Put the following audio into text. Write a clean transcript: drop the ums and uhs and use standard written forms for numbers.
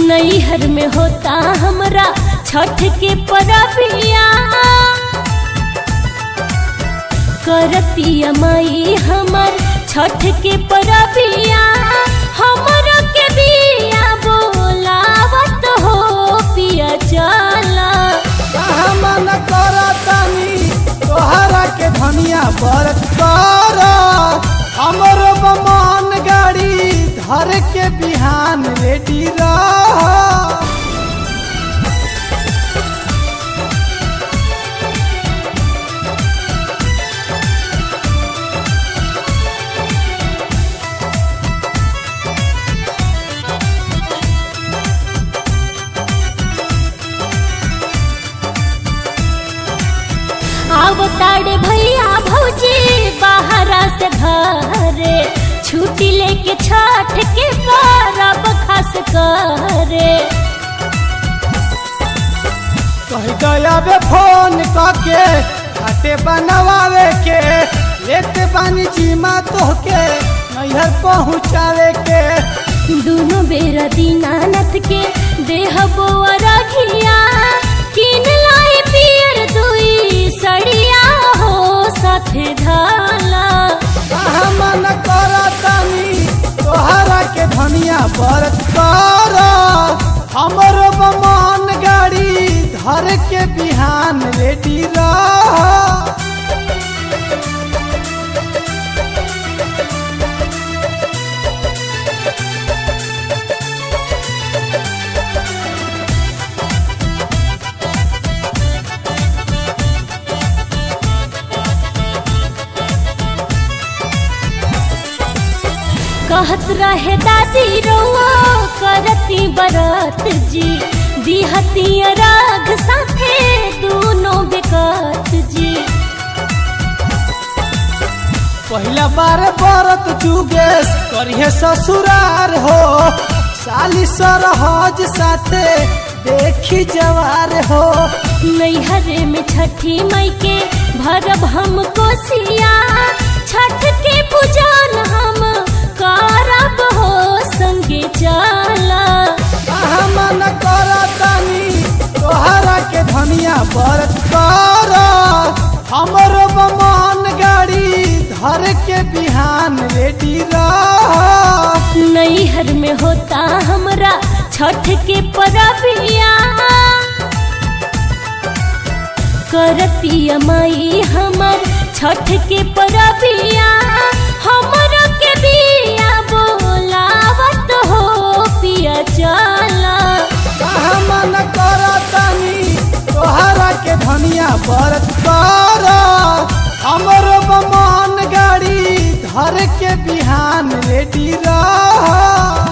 नैहर में होता हमरा छठ के परबिया, करतिया माई हमर छठ के परबिया। हमरा के बिया बोलावत हो पिया चला, मन करतानी तोहरा के धनिया व्रत कर। हमर बमान गाड़ी धर के बिहान रेडी रह। आवताड़े भैया भौजी बाहरा से घरे, छुट्टी लेके छठ के परब खास करे। कह दयाबे फोन करके घाटे बनवावे के, लेते बानी जीमा तोहके नैहर पहुँचावे के। दोनों बेरा दीनानाथ के देह बोरा घिया, किन लाई पियर दुई सड़िया हो साथे धाला। मन करतानी तोहरा के धनिया व्रत कर। हमर बमान गाड़ी धर के बिहान रेडी रह। कहत रहे दादी रउआ करती बरत जी, दिहती राग साथे दोनों बेकत जी। पहला बार व्रत जुगेश करिए ससुरार हो, साली सरहज साथे देखी जवार हो। नैहर में छठी मई के भरब हम कोसिया, छठ के पूजन हम करब हो संगे चला। मन करतानी तोहरा के धनिया व्रत कर। हमर बमान गाड़ी धर के बिहान रेडी रह। नैहर में होता हमरा छठ के परबिया, करतिया माई हमर छठ के परबिया। हमरा के बिया बोलावत हो पिया चला, मन करतानी तोहरा के धनिया व्रत कर। हमर बमान गाड़ी धर के बिहान रेडी रह।